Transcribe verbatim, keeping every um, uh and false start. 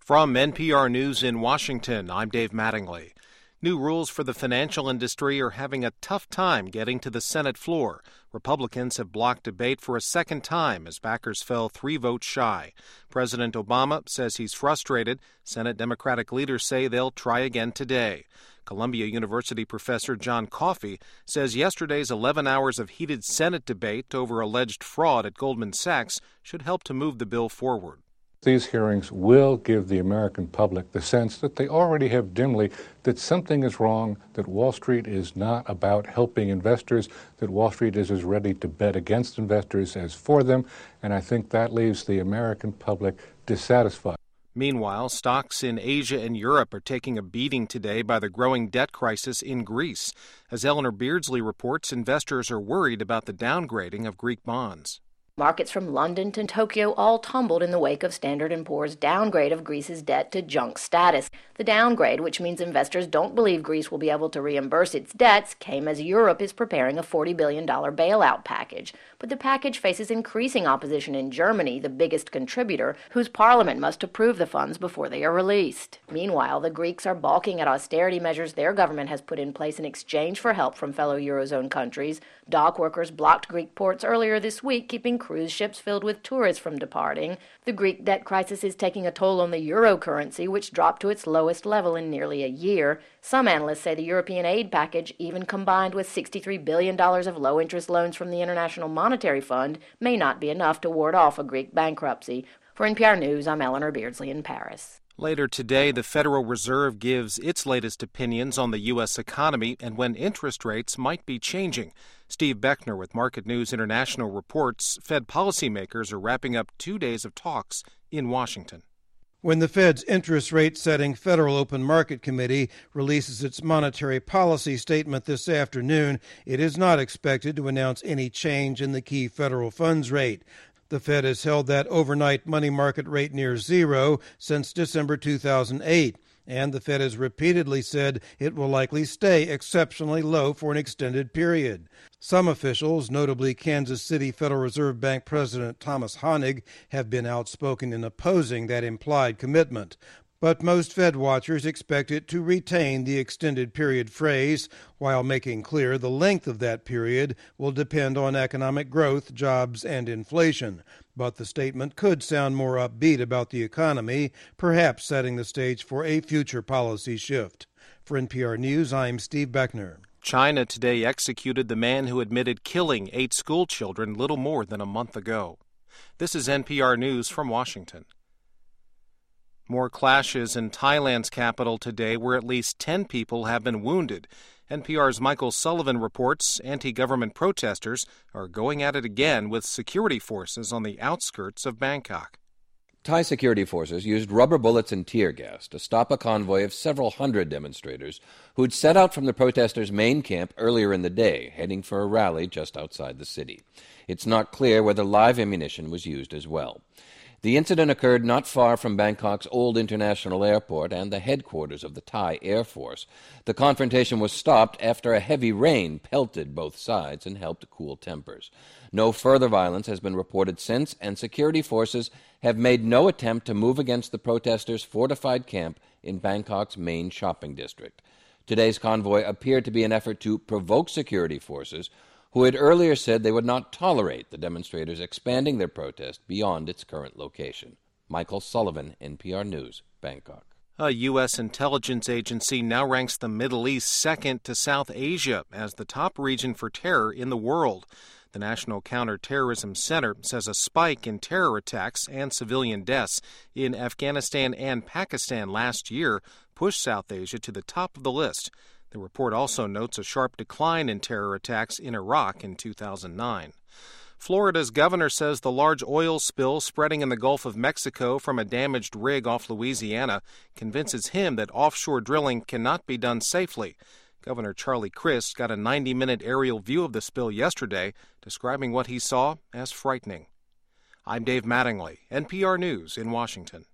From N P R News in Washington, I'm Dave Mattingly. New rules for the financial industry are having a tough time getting to the Senate floor. Republicans have blocked debate for a second time as backers fell three votes shy. President Obama says he's frustrated. Senate Democratic leaders say they'll try again today. Columbia University professor John Coffey says yesterday's eleven hours of heated Senate debate over alleged fraud at Goldman Sachs should help to move the bill forward. These hearings will give the American public the sense that they already have dimly that something is wrong, that Wall Street is not about helping investors, that Wall Street is as ready to bet against investors as for them, and I think that leaves the American public dissatisfied. Meanwhile, stocks in Asia and Europe are taking a beating today by the growing debt crisis in Greece. As Eleanor Beardsley reports, investors are worried about the downgrading of Greek bonds. Markets from London to Tokyo all tumbled in the wake of Standard and Poor's downgrade of Greece's debt to junk status. The downgrade, which means investors don't believe Greece will be able to reimburse its debts, came as Europe is preparing a forty billion dollars bailout package. But the package faces increasing opposition in Germany, the biggest contributor, whose parliament must approve the funds before they are released. Meanwhile, the Greeks are balking at austerity measures their government has put in place in exchange for help from fellow Eurozone countries. Dock workers blocked Greek ports earlier this week, keeping cruise ships filled with tourists from departing. The Greek debt crisis is taking a toll on the euro currency, which dropped to its lowest level in nearly a year. Some analysts say the European aid package, even combined with sixty-three billion dollars of low-interest loans from the International Monetary Fund, may not be enough to ward off a Greek bankruptcy. For N P R News, I'm Eleanor Beardsley in Paris. Later today, the Federal Reserve gives its latest opinions on the U S economy and when interest rates might be changing. Steve Beckner with Market News International reports Fed policymakers are wrapping up two days of talks in Washington. When the Fed's interest rate setting Federal Open Market Committee releases its monetary policy statement this afternoon, it is not expected to announce any change in the key federal funds rate. The Fed has held that overnight money market rate near zero since December two thousand eight, and the Fed has repeatedly said it will likely stay exceptionally low for an extended period. Some officials, notably Kansas City Federal Reserve Bank President Thomas Honig, have been outspoken in opposing that implied commitment. But most Fed watchers expect it to retain the extended period phrase, while making clear the length of that period will depend on economic growth, jobs, and inflation. But the statement could sound more upbeat about the economy, perhaps setting the stage for a future policy shift. For N P R News, I'm Steve Beckner. China today executed the man who admitted killing eight school children little more than a month ago. This is N P R News from Washington. More clashes in Thailand's capital today where at least ten people have been wounded. N P R's Michael Sullivan reports anti-government protesters are going at it again with security forces on the outskirts of Bangkok. Thai security forces used rubber bullets and tear gas to stop a convoy of several hundred demonstrators who'd set out from the protesters' main camp earlier in the day, heading for a rally just outside the city. It's not clear whether live ammunition was used as well. The incident occurred not far from Bangkok's old international airport and the headquarters of the Thai Air Force. The confrontation was stopped after a heavy rain pelted both sides and helped cool tempers. No further violence has been reported since, and security forces have made no attempt to move against the protesters' fortified camp in Bangkok's main shopping district. Today's convoy appeared to be an effort to provoke security forces, who had earlier said they would not tolerate the demonstrators expanding their protest beyond its current location. Michael Sullivan, N P R News, Bangkok. A U S intelligence agency now ranks the Middle East second to South Asia as the top region for terror in the world. The National Counterterrorism Center says a spike in terror attacks and civilian deaths in Afghanistan and Pakistan last year pushed South Asia to the top of the list. The report also notes a sharp decline in terror attacks in Iraq in two thousand nine. Florida's governor says the large oil spill spreading in the Gulf of Mexico from a damaged rig off Louisiana convinces him that offshore drilling cannot be done safely. Governor Charlie Crist got a ninety-minute aerial view of the spill yesterday, describing what he saw as frightening. I'm Dave Mattingly, N P R News in Washington.